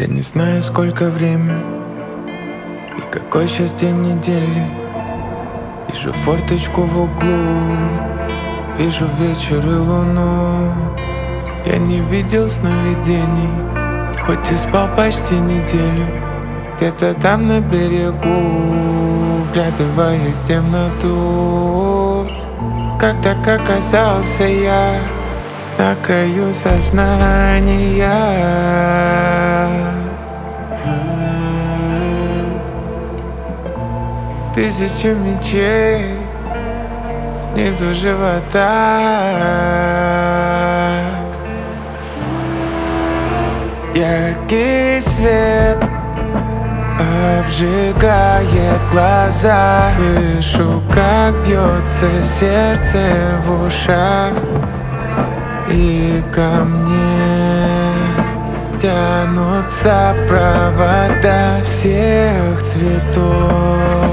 Я не знаю, сколько время и какой сейчас день недели. Вижу форточку в углу, вижу вечер и луну. Я не видел сновидений, хоть и спал почти неделю. Где-то там на берегу, вглядываясь в темноту, как так оказался я на краю сознания. Тысячу мечей внизу живота. Яркий свет обжигает глаза. Слышу, как бьется сердце в ушах. И ко мне тянутся провода всех цветов.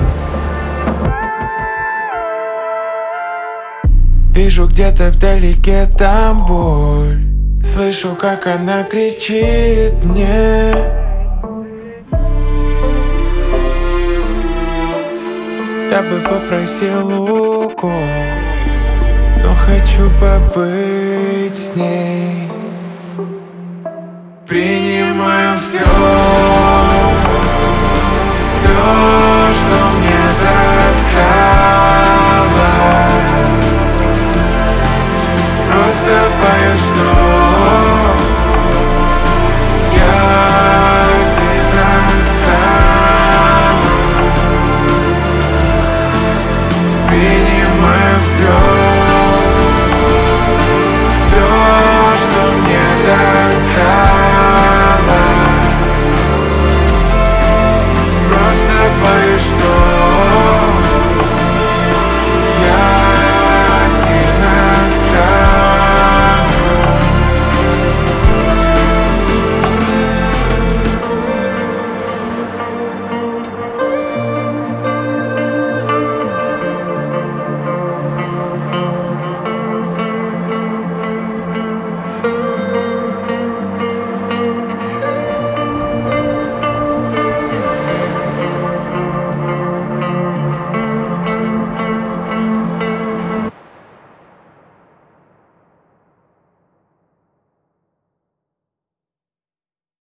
Вижу где-то вдалеке там боль. Слышу, как она кричит мне. Я бы попросил укол, но хочу побыть с ней. Принимаю все, что мне досталось.